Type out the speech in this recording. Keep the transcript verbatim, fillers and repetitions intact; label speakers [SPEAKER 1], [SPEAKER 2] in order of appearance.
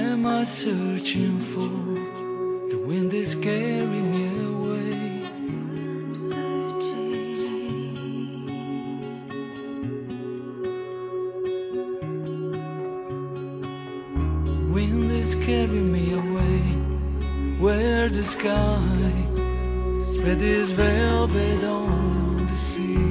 [SPEAKER 1] am I searching for? The wind is carrying me away.
[SPEAKER 2] I'm searching.
[SPEAKER 1] Wind is carrying me away, where the sky spread its velvet on the sea.